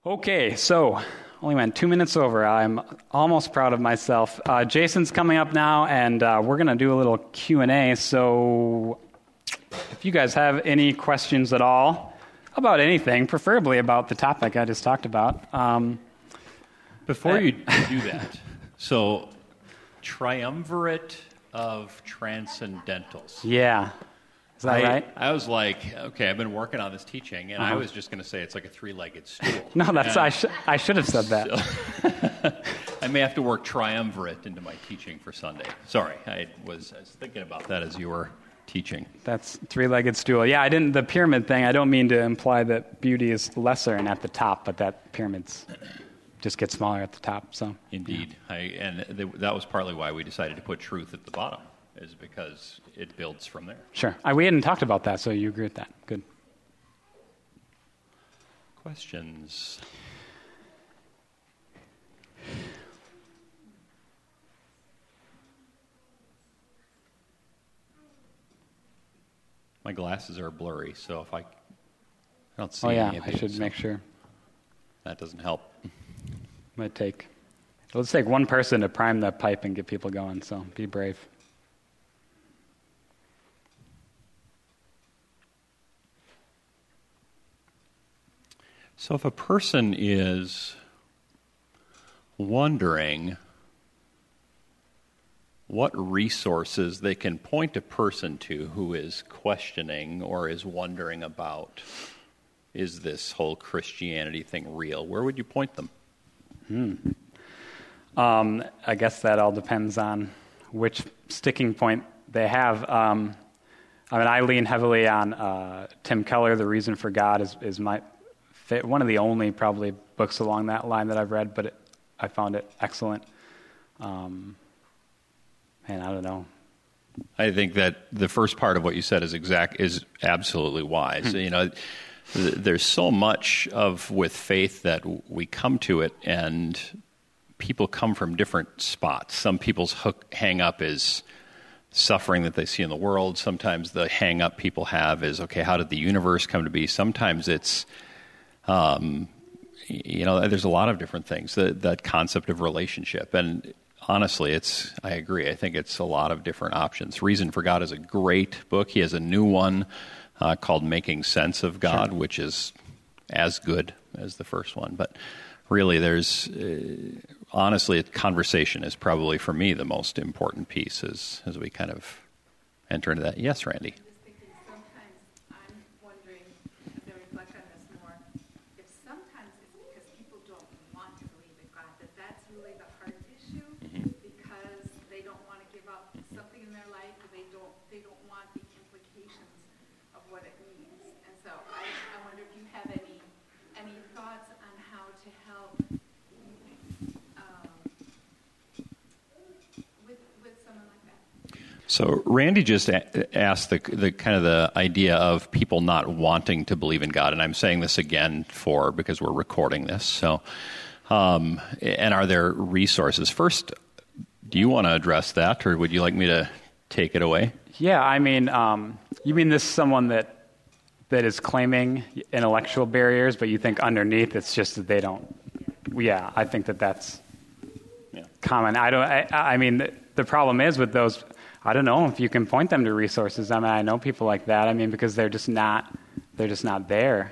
Okay, so only went 2 minutes over. I'm almost proud of myself. Jason's coming up now, and we're going to do a little Q&A. So if you guys have any questions at all about anything, preferably about the topic I just talked about. Before you do that, so triumvirate of transcendentals. Yeah. Is that right? I was like, okay, I've been working on this teaching, and I was just going to say it's like a three-legged stool. No, I should have said that. So, I may have to work triumvirate into my teaching for Sunday. Sorry, I was thinking about that as you were teaching. That's three-legged stool. Yeah, the pyramid thing, I don't mean to imply that beauty is lesser and at the top, but that pyramid's just gets smaller at the top. So Indeed. Yeah. That was partly why we decided to put truth at the bottom, is because it builds from there. Sure. We hadn't talked about that, so you agree with that. Good. Questions? My glasses are blurry, so if I don't see any of I should make sure. That doesn't help. Let's take one person to prime the pipe and get people going, so be brave. So if a person is wondering what resources they can point a person to who is questioning or is wondering about, is this whole Christianity thing real, where would you point them? I guess that all depends on which sticking point they have. I lean heavily on Tim Keller. The Reason for God is my one of the only probably books along that line that I've read, but I found it excellent. And I don't know. I think that the first part of what you said is absolutely wise. There's so much with faith that we come to it, and people come from different spots. Some people's hang up is suffering that they see in the world. Sometimes the hang up people have is, okay, how did the universe come to be? Sometimes it's, there's a lot of different things, that concept of relationship. And honestly, I agree. I think it's a lot of different options. Reason for God is a great book. He has a new one called Making Sense of God, sure, which is as good as the first one. But really, honestly, conversation is probably, for me, the most important piece as we kind of enter into that. Yes, Randy? I'm just thinking, sometimes I'm wondering, as I reflect on this more, if sometimes it's because people don't want to believe in God, that's really the hard issue, because they don't want to give up something in their life, or they don't want the implications of what it means. And so I wonder if you have any thoughts on how to help with someone like that. So Randy just asked the kind of the idea of people not wanting to believe in God, and I'm saying this again because we're recording this. So, and are there resources? First, do you want to address that, or would you like me to take it away? Yeah, you mean this is someone that is claiming intellectual barriers, but you think underneath it's just that they don't. Yeah, I think that's common. The problem is with those. I don't know if you can point them to resources. I know people like that. Because they're just not there.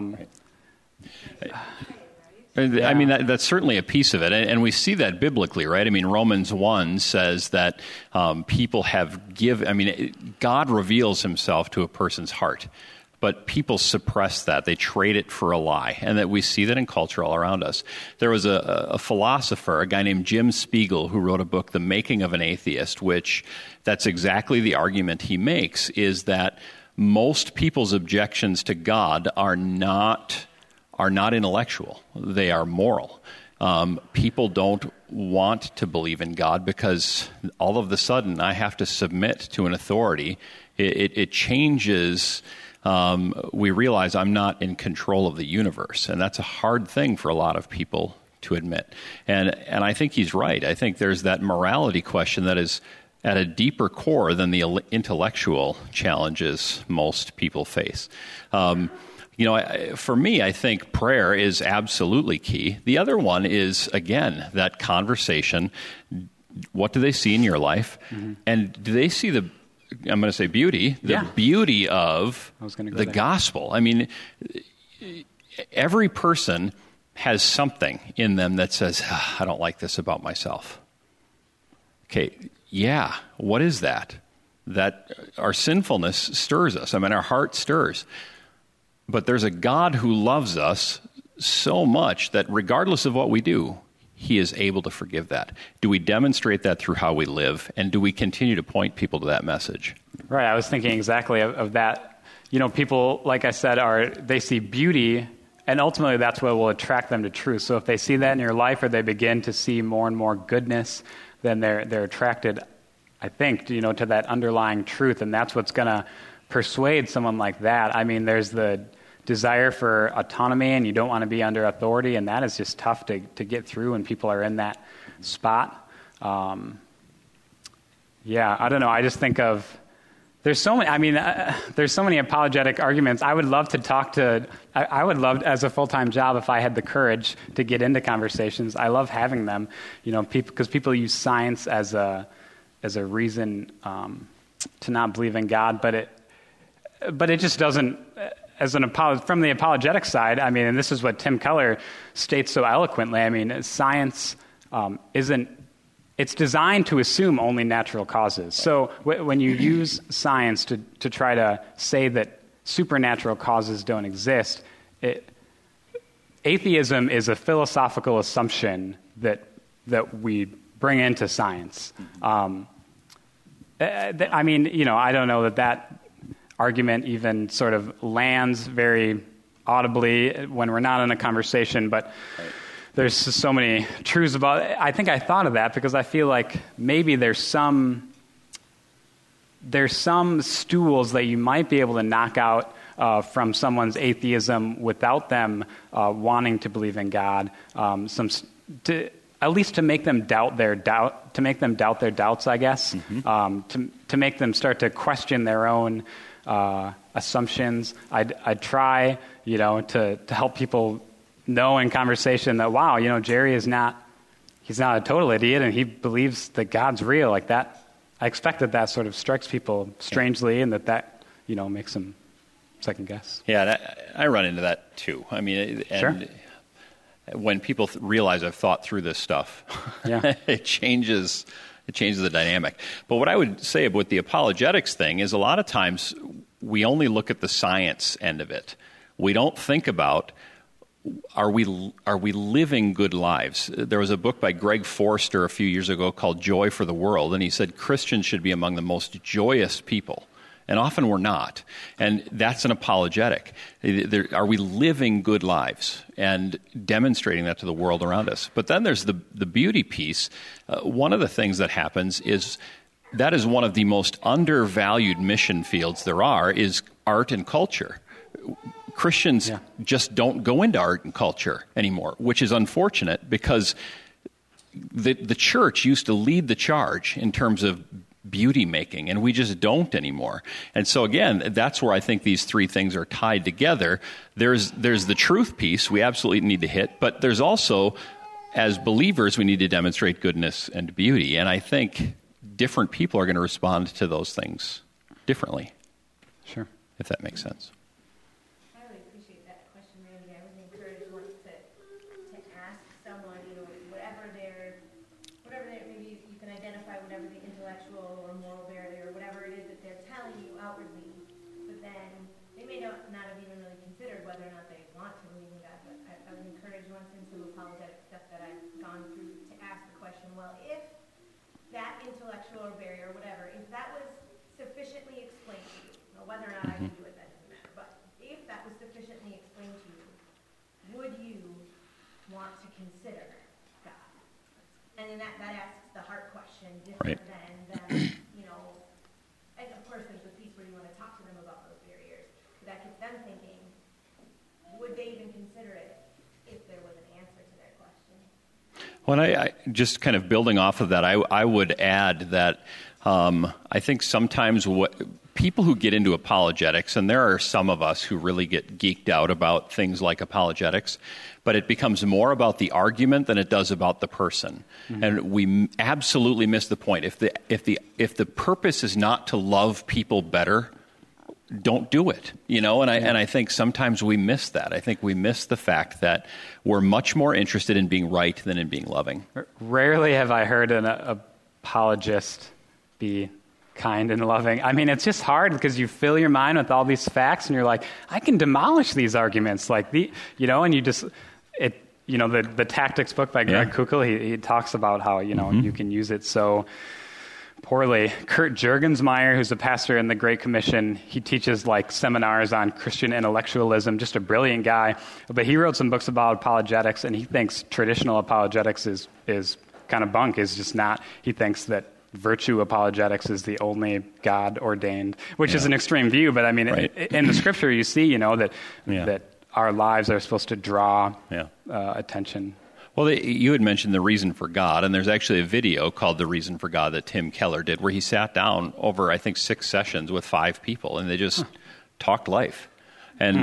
That's certainly a piece of it, and we see that biblically, right? Romans 1 says that people God reveals himself to a person's heart, but people suppress that. They trade it for a lie, and that we see that in culture all around us. There was a philosopher, a guy named Jim Spiegel, who wrote a book, The Making of an Atheist, which that's exactly the argument he makes, is that most people's objections to God are not intellectual. They are moral. People don't want to believe in God because all of a sudden I have to submit to an authority. It changes. We realize I'm not in control of the universe, and that's a hard thing for a lot of people to admit. And I think he's right. I think there's that morality question that is at a deeper core than the intellectual challenges most people face. For me, I think prayer is absolutely key. The other one is, again, that conversation. What do they see in your life? Mm-hmm. And do they see I'm going to say beauty, beauty of the gospel? I mean, every person has something in them that says, I don't like this about myself. Okay, yeah, what is that? That our sinfulness stirs us. I mean, our heart stirs. But there's a God who loves us so much that regardless of what we do, he is able to forgive that. Do we demonstrate that through how we live? And do we continue to point people to that message? Right. I was thinking exactly of that. People, like I said, they see beauty, and ultimately that's what will attract them to truth. So if they see that in your life, or they begin to see more and more goodness, then they're attracted, I think, to that underlying truth. And that's what's going to persuade someone like that. I mean, there's the desire for autonomy, and you don't want to be under authority, and that is just tough to get through when people are in that spot. I don't know. I just think of there's so many apologetic arguments. I would love to talk to. I would love, as a full-time job, if I had the courage to get into conversations. I love having them, because people use science as a reason to not believe in God, but it just doesn't. From the apologetic side, I mean, and this is what Tim Keller states so eloquently, I mean, science it's designed to assume only natural causes. So when you use science to try to say that supernatural causes don't exist, atheism is a philosophical assumption that we bring into science. I don't know that argument even sort of lands very audibly when we're not in a conversation, but there's so many truths about it. I think I thought of that because I feel like maybe there's some stools that you might be able to knock out from someone's atheism without them wanting to believe in God, at least to make them doubt their doubts, I guess, to make them start to question their own assumptions. I'd try, to help people know in conversation that, wow, Jerry he's not a total idiot, and he believes that God's real like that. I expect that sort of strikes people strangely, and that makes them second guess. Yeah, I run into that too. I mean, sure. When people realize I've thought through this stuff, it changes the dynamic. But what I would say about the apologetics thing is a lot of times we only look at the science end of it. We don't think about, are we living good lives? There was a book by Greg Forster a few years ago called Joy for the World, and he said Christians should be among the most joyous people. And often we're not. And that's an apologetic. Are we living good lives and demonstrating that to the world around us? But then there's the beauty piece. One of the things that happens is that is one of the most undervalued mission fields there are, is art and culture. Christians just don't go into art and culture anymore, which is unfortunate because the church used to lead the charge in terms of beauty making, and we just don't anymore. And so again, that's where I think these three things are tied together. There's the truth piece we absolutely need to hit, but there's also, as believers, we need to demonstrate goodness and beauty. And I think different people are going to respond to those things differently. Sure. If that makes sense. I really appreciate that question, Randy. I would encourage one to ask someone, whatever their maybe you can identify whatever the intellectual or moral barrier or whatever it is that they're telling you outwardly, but then they may not have even really considered whether or not they want to believe in God. But I would encourage once in some apologetic stuff that I've gone through to ask the question, well, if that intellectual barrier or whatever, if that was sufficiently explained to you, whether or not I can do it, that doesn't matter, but if that was sufficiently explained to you, would you want to consider God? And then that asks the heart question different than and of course there's the piece where you want to talk to them about those barriers, but that gets them thinking, would they even consider it if there was an answer to their question? Well, I just kind of building off of that, I would add that I think sometimes people who get into apologetics, and there are some of us who really get geeked out about things like apologetics, but it becomes more about the argument than it does about the person. Mm-hmm. And we absolutely miss the point. If the purpose is not to love people better, don't do it, And I think sometimes we miss that. I think we miss the fact that we're much more interested in being right than in being loving. Rarely have I heard an apologist be kind and loving. I mean, it's just hard because you fill your mind with all these facts, and you're like, I can demolish these arguments, and you just the Tactics book by Greg Koukl. He talks about how you can use it so poorly. Kurt Juergensmeyer, who's a pastor in the Great Commission, he teaches seminars on Christian intellectualism, just a brilliant guy. But he wrote some books about apologetics, and he thinks traditional apologetics is kind of bunk, is just not. He thinks that virtue apologetics is the only God-ordained, which is an extreme view, but I mean, in the Scripture you see, that our lives are supposed to draw attention. Well, you had mentioned The Reason for God, and there's actually a video called The Reason for God that Tim Keller did, where he sat down over, I think, 6 sessions with 5 people, and they just talked life. And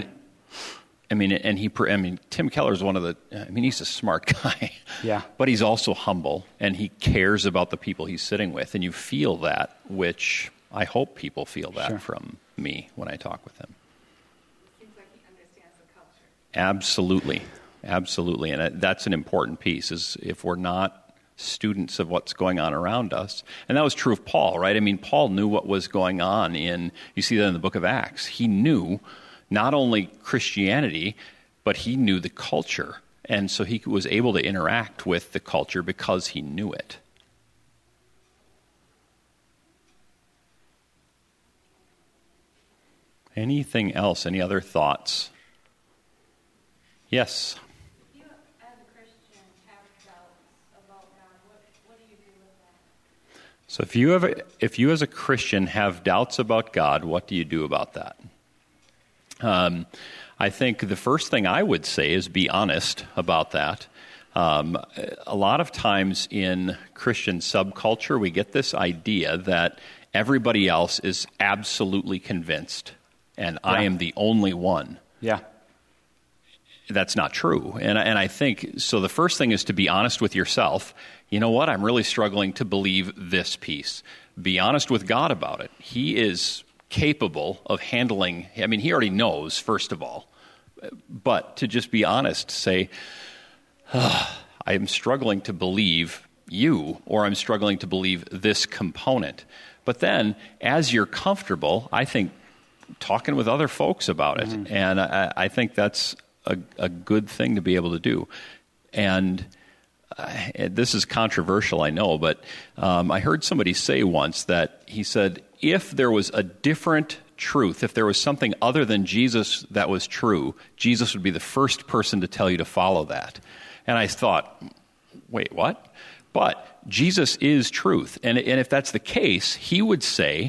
Tim Keller is he's a smart guy. Yeah. But he's also humble, and he cares about the people he's sitting with, and you feel that, which I hope people feel that from me when I talk with him. Seems like he understands the culture. Absolutely, and that's an important piece, is if we're not students of what's going on around us. And that was true of Paul, right? I mean, Paul knew what was going on you see that in the book of Acts. He knew not only Christianity, but he knew the culture. And so he was able to interact with the culture because he knew it. Anything else? Any other thoughts? Yes. If you, as a Christian, have doubts about God, what do you do with that? So if you as a Christian have doubts about God, what do you do about that? I think the first thing I would say is be honest about that. A lot of times in Christian subculture, we get this idea that everybody else is absolutely convinced, and I am the only one. Yeah. That's not true. And I think, so the first thing is to be honest with yourself. You know what? I'm really struggling to believe this piece. Be honest with God about it. He is capable of handling, he already knows, first of all. But to just be honest, say, I am struggling to believe you, or I'm struggling to believe this component. But then, as you're comfortable, I think talking with other folks about it. Mm-hmm. And I think that's a good thing to be able to do. And this is controversial, I know, but I heard somebody say once that he said, if there was a different truth, if there was something other than Jesus that was true, Jesus would be the first person to tell you to follow that. And I thought, wait, what? But Jesus is truth. And if that's the case, he would say,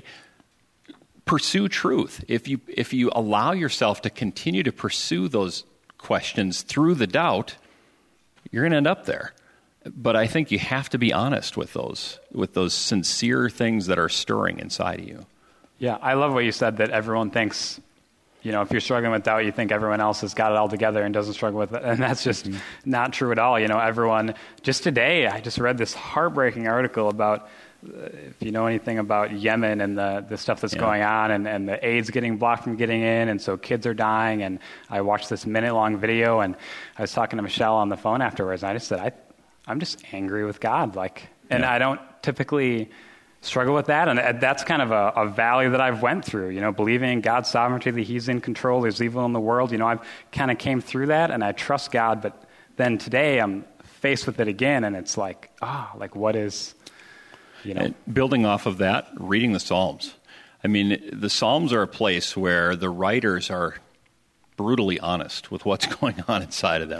pursue truth. If you allow yourself to continue to pursue those questions through the doubt, you're going to end up there. But I think you have to be honest with those sincere things that are stirring inside of you. Yeah, I love what you said, that everyone thinks, if you're struggling with doubt, you think everyone else has got it all together and doesn't struggle with it. And that's just not true at all. Everyone, just today, I just read this heartbreaking article about, if you know anything about Yemen and the stuff that's going on, and the AIDS getting blocked from getting in, and so kids are dying. And I watched this minute-long video, and I was talking to Michelle on the phone afterwards, and I just said, I'm just angry with God. And I don't typically struggle with that. And that's kind of a valley that I've went through, believing in God's sovereignty, that he's in control, there's evil in the world. I've kind of came through that, and I trust God. But then today I'm faced with it again, and it's what is, And building off of that, reading the Psalms. The Psalms are a place where the writers are brutally honest with what's going on inside of them,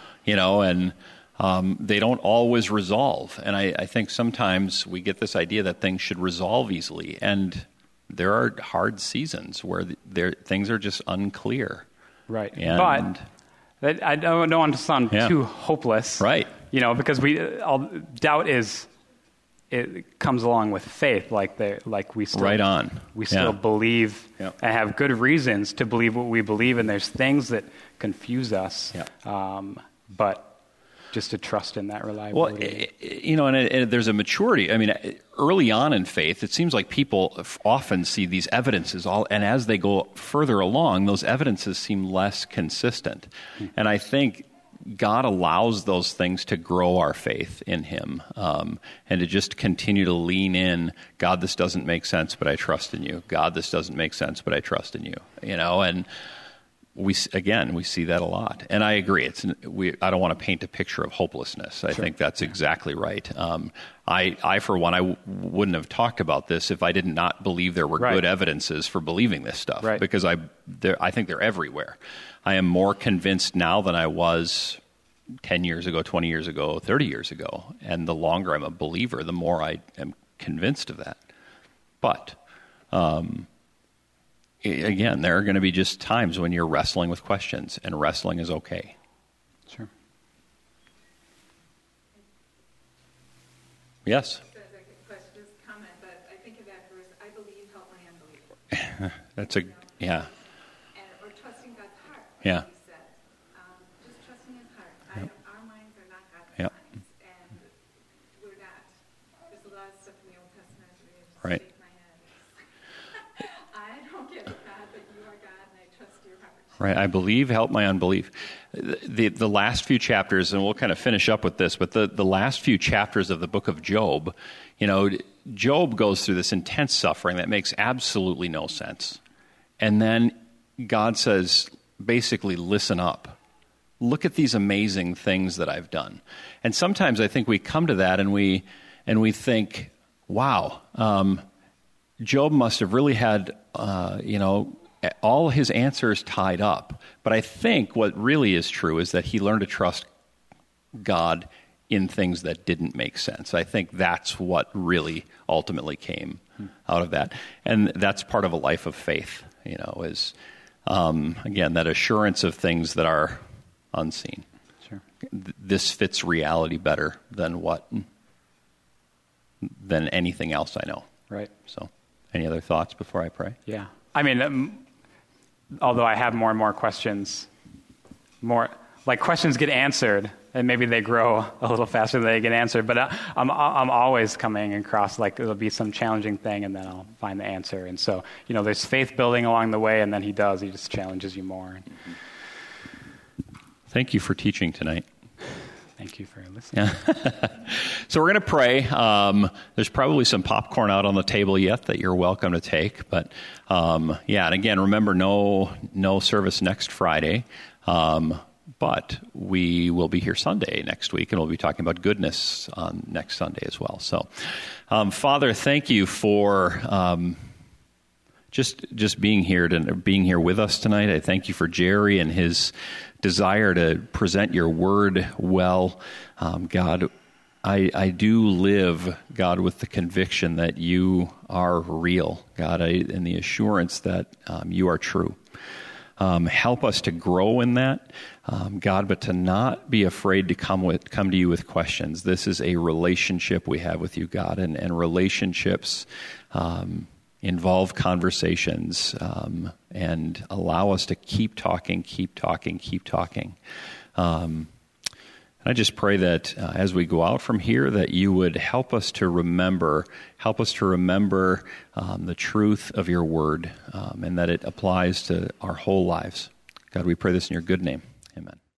and they don't always resolve. And I think sometimes we get this idea that things should resolve easily. And there are hard seasons where things are just unclear. Right. And but I don't want to sound too hopeless. Right. Because doubt is it comes along with faith, like we still Right on. We still believe Yep. and have good reasons to believe what we believe, and there's things that confuse us, but just to trust in that reliability. Well, and there's a maturity. I mean, early on in faith, it seems like people often see these evidences, and as they go further along, those evidences seem less consistent. And I think God allows those things to grow our faith in Him, and to just continue to lean in. God, this doesn't make sense, but I trust in you. God, this doesn't make sense, but I trust in you. And we see that a lot. And I agree. I don't want to paint a picture of hopelessness. I think that's exactly right. I for one, I wouldn't have talked about this if I did not believe there were good evidences for believing this stuff, because I think they're everywhere. I am more convinced now than I was 10 years ago, 20 years ago, 30 years ago. And the longer I'm a believer, the more I am convinced of that. But again, there are going to be just times when you're wrestling with questions, and wrestling is okay. Sure. Yes? Just comment, but I think of that verse, I believe, help my unbelief. That's Or trusting God's heart, like Yeah. you said. Just trusting His heart. Our minds are not God's Yep. minds, and we're not. There's a lot of stuff in the Old Testament where you just Right. shake my head. I don't get it, God, but you are God, and I trust your heart. Right, I believe, help my unbelief. The last few chapters, and we'll kind of finish up with this, but the last few chapters of the book of Job, Job goes through this intense suffering that makes absolutely no sense. And then God says, basically, listen up. Look at these amazing things that I've done. And sometimes I think we come to that and we think, wow, Job must have really had, all his answers tied up. But I think what really is true is that he learned to trust God in things that didn't make sense. I think that's what really ultimately came out of that. And that's part of a life of faith, is, again, that assurance of things that are unseen. Sure. This fits reality better than anything else I know. Right. So, any other thoughts before I pray? Yeah. I mean, although I have more and more questions, questions get answered, and maybe they grow a little faster than they get answered. But I'm always coming across, there'll be some challenging thing, and then I'll find the answer. And so, there's faith building along the way, and then He just challenges you more. Thank you for teaching tonight. Thank you for listening. Yeah. So we're going to pray. There's probably some popcorn out on the table yet that you're welcome to take. But, and again, remember, no service next Friday. But we will be here Sunday next week, and we'll be talking about goodness on next Sunday as well. So, Father, thank you for just being here with us tonight. I thank you for Jerry and his desire to present your word well. God, I do live, God, with the conviction that you are real, God, and the assurance that you are true. Help us to grow in that, God, but to not be afraid to come to you with questions. This is a relationship we have with you, God, and relationships involve conversations, and allow us to keep talking. And I just pray that as we go out from here, that you would help us to remember the truth of your word, and that it applies to our whole lives. God, we pray this in your good name. Amen.